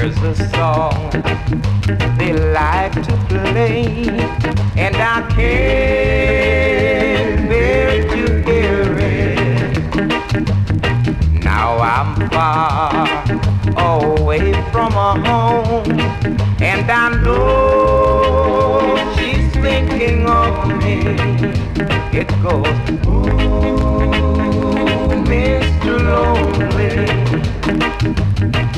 There's a song they like to play, and I can't bear to hear it. Now I'm far away from her home, and I know she's thinking of me. It goes, ooh, Mr. Lonely,